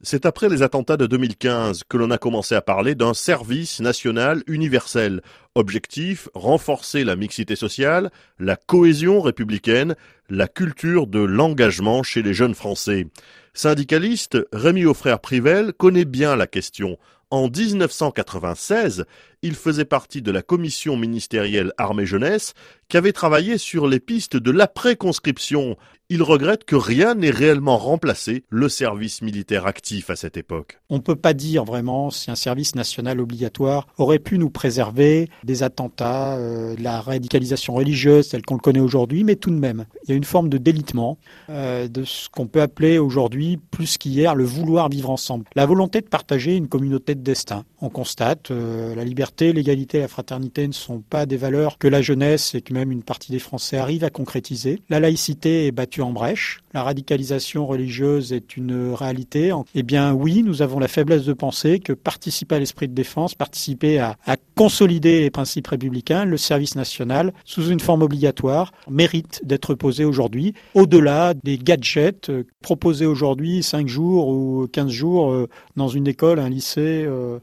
C'est après les attentats de 2015 que l'on a commencé à parler d'un service national universel. Objectif, renforcer la mixité sociale, la cohésion républicaine, la culture de l'engagement chez les jeunes Français. Syndicaliste, Rémi Aufrère-Privelle connaît bien la question. En 1996, il faisait partie de la commission ministérielle Armée-Jeunesse qui avait travaillé sur les pistes de l'après-conscription. Il regrette que rien n'ait réellement remplacé le service militaire actif à cette époque. On ne peut pas dire vraiment si un service national obligatoire aurait pu nous préserver des attentats, de la radicalisation religieuse telle qu'on le connaît aujourd'hui, mais tout de même, il y a une forme de délitement de ce qu'on peut appeler aujourd'hui, plus qu'hier, le vouloir vivre ensemble. La volonté de partager une communauté de destin. On constate la liberté, l'égalité et la fraternité ne sont pas des valeurs que la jeunesse et que même une partie des Français arrivent à concrétiser. La laïcité est battue en brèche. La radicalisation religieuse est une réalité. Eh bien oui, nous avons la faiblesse de penser que participer à l'esprit de défense, participer à consolider les principes républicains, le service national, sous une forme obligatoire, mérite d'être posé aujourd'hui, au-delà des gadgets proposés aujourd'hui 5 jours ou 15 jours dans une école, un lycée,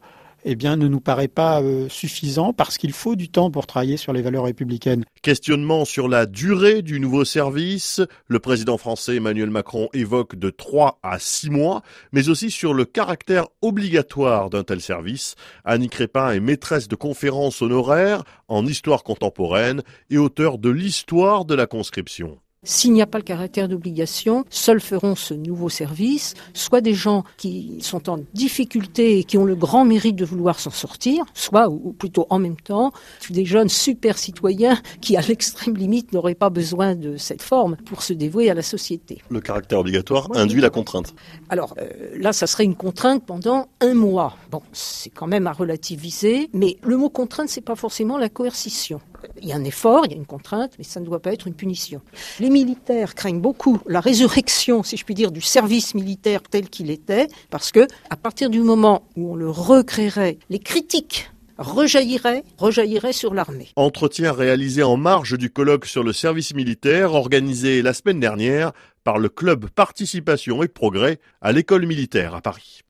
ne nous paraît pas suffisant parce qu'il faut du temps pour travailler sur les valeurs républicaines. Questionnement sur la durée du nouveau service. Le président français Emmanuel Macron évoque de 3 à 6 mois, mais aussi sur le caractère obligatoire d'un tel service. Annie Crépin est maîtresse de conférences honoraires en histoire contemporaine et auteure de l'histoire de la conscription. S'il n'y a pas le caractère d'obligation, seuls feront ce nouveau service, soit des gens qui sont en difficulté et qui ont le grand mérite de vouloir s'en sortir, soit, ou plutôt en même temps, des jeunes super citoyens qui, à l'extrême limite, n'auraient pas besoin de cette forme pour se dévouer à la société. Le caractère obligatoire induit la contrainte. Alors là, ça serait une contrainte pendant 1 mois. Bon, c'est quand même à relativiser, mais le mot contrainte, c'est pas forcément la coercition. Il y a un effort, il y a une contrainte, mais ça ne doit pas être une punition. Les militaires craignent beaucoup la résurrection, si je puis dire, du service militaire tel qu'il était, parce que à partir du moment où on le recréerait, les critiques rejailliraient sur l'armée. Entretien réalisé en marge du colloque sur le service militaire organisé la semaine dernière par le club Participation et Progrès à l'école militaire à Paris.